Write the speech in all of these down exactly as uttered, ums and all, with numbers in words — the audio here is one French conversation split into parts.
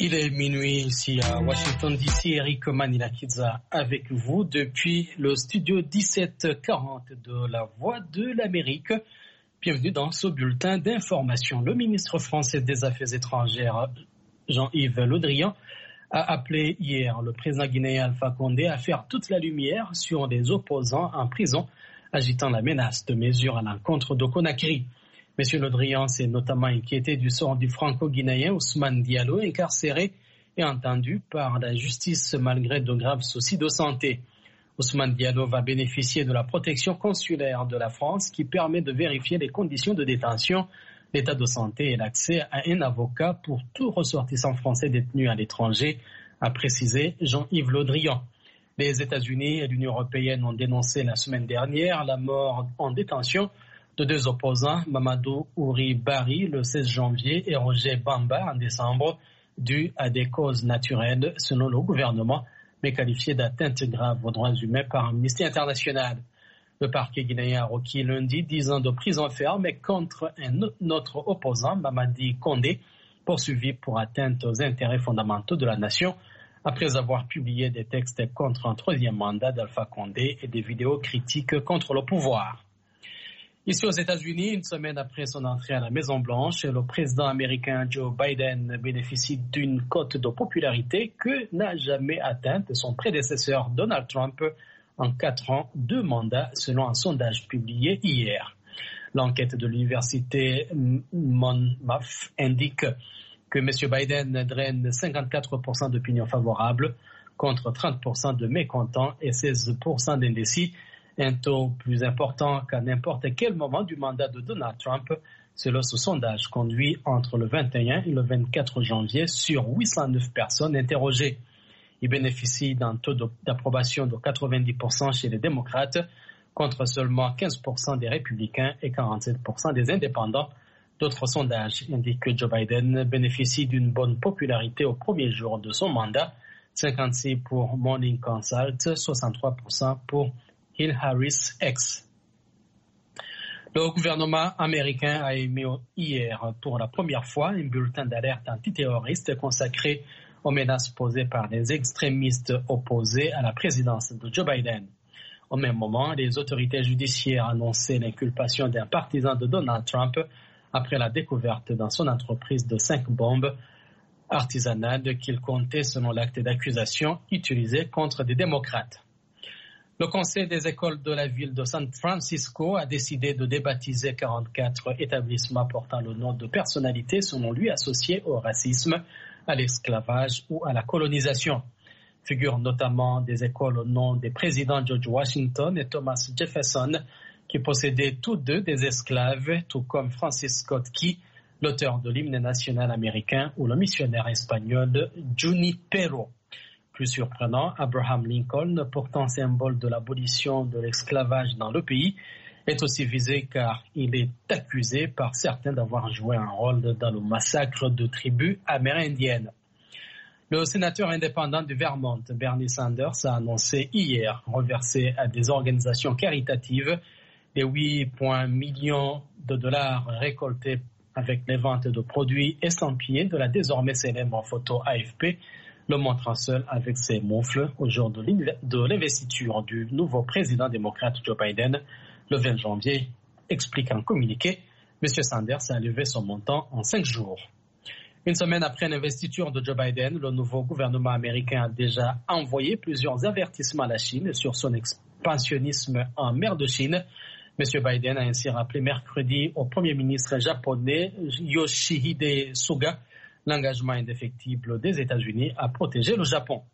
Il est minuit ici à Washington D C. Eric Manilakidza avec vous depuis le studio dix-sept quarante de la Voix de l'Amérique. Bienvenue dans ce bulletin d'information. Le ministre français des Affaires étrangères, Jean-Yves Le Drian, a appelé hier le président guinéen Alpha Condé à faire toute la lumière sur les opposants en prison, agitant la menace de mesures à l'encontre de Conakry. Monsieur Le Drian s'est notamment inquiété du sort du franco-guinéen Ousmane Diallo, incarcéré et entendu par la justice malgré de graves soucis de santé. Ousmane Diallo va bénéficier de la protection consulaire de la France qui permet de vérifier les conditions de détention, l'état de santé et l'accès à un avocat pour tout ressortissant français détenu à l'étranger, a précisé Jean-Yves Le Drian. Les États-Unis et l'Union européenne ont dénoncé la semaine dernière la mort en détention de deux opposants, Mamadou Ouri Bari le seize janvier et Roger Bamba en décembre, dû à des causes naturelles selon le gouvernement, mais qualifiées d'atteinte grave aux droits humains par Amnesty International. Le parquet guinéen a requis lundi dix ans de prison ferme contre un autre opposant, Mamadi Condé, poursuivi pour atteinte aux intérêts fondamentaux de la nation, après avoir publié des textes contre un troisième mandat d'Alpha Condé et des vidéos critiques contre le pouvoir. Ici aux États-Unis, une semaine après son entrée à la Maison-Blanche, le président américain Joe Biden bénéficie d'une cote de popularité que n'a jamais atteinte son prédécesseur Donald Trump en quatre ans, deux mandats, selon un sondage publié hier. L'enquête de l'université Monmouth indique que M. Biden draine cinquante-quatre pour cent d'opinions favorables contre trente pour cent de mécontents et seize pour cent d'indécis, un taux plus important qu'à n'importe quel moment du mandat de Donald Trump, selon ce sondage conduit entre le vingt et un et le vingt-quatre janvier sur huit cent neuf personnes interrogées. Il bénéficie d'un taux d'approbation de quatre-vingt-dix pour cent chez les démocrates, contre seulement quinze pour cent des républicains et quarante-sept pour cent des indépendants. D'autres sondages indiquent que Joe Biden bénéficie d'une bonne popularité au premier jour de son mandat, cinquante-six pour cent pour Morning Consult, soixante-trois pour cent pour Hill Harris X. Le gouvernement américain a émis hier pour la première fois un bulletin d'alerte antiterroriste consacré aux menaces posées par les extrémistes opposés à la présidence de Joe Biden. Au même moment, les autorités judiciaires annonçaient l'inculpation d'un partisan de Donald Trump après la découverte dans son entreprise de cinq bombes artisanales qu'il comptait, selon l'acte d'accusation, utilisées contre des démocrates. Le conseil des écoles de la ville de San Francisco a décidé de débaptiser quarante-quatre établissements portant le nom de personnalités selon lui associées au racisme, à l'esclavage ou à la colonisation. Figurent notamment des écoles au nom des présidents George Washington et Thomas Jefferson, qui possédaient tous deux des esclaves, tout comme Francis Scott Key, l'auteur de l'hymne national américain, ou le missionnaire espagnol Junipero. Plus surprenant, Abraham Lincoln, pourtant symbole de l'abolition de l'esclavage dans le pays, est aussi visé car il est accusé par certains d'avoir joué un rôle dans le massacre de tribus amérindiennes. Le sénateur indépendant du Vermont, Bernie Sanders, a annoncé hier reverser à des organisations caritatives les huit virgule un millions de dollars récoltés avec les ventes de produits estampillés de la désormais célèbre photo A F P, le montrant seul avec ses moufles au jour de l'investiture du nouveau président démocrate Joe Biden le vingt janvier, explique un communiqué. M. Sanders a levé son montant en cinq jours. Une semaine après l'investiture de Joe Biden, le nouveau gouvernement américain a déjà envoyé plusieurs avertissements à la Chine sur son expansionnisme en mer de Chine. M. Biden a ainsi rappelé mercredi au Premier ministre japonais Yoshihide Suga l'engagement indéfectible des États-Unis à protéger le Japon.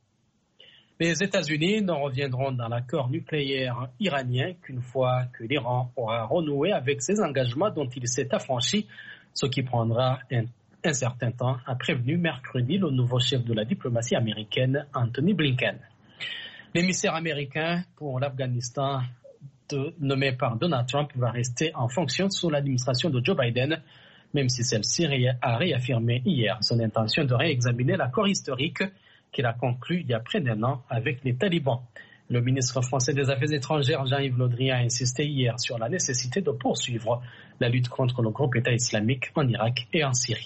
Les États-Unis ne reviendront dans l'accord nucléaire iranien qu'une fois que l'Iran aura renoué avec ses engagements dont il s'est affranchi, ce qui prendra un, un certain temps, a prévenu mercredi le nouveau chef de la diplomatie américaine, Anthony Blinken. L'émissaire américain pour l'Afghanistan, de, nommé par Donald Trump, va rester en fonction sous l'administration de Joe Biden, même si celle-ci a réaffirmé hier son intention de réexaminer l'accord historique qu'il a conclu il y a près d'un an avec les talibans. Le ministre français des Affaires étrangères, Jean-Yves Le Drian, a insisté hier sur la nécessité de poursuivre la lutte contre le groupe État islamique en Irak et en Syrie.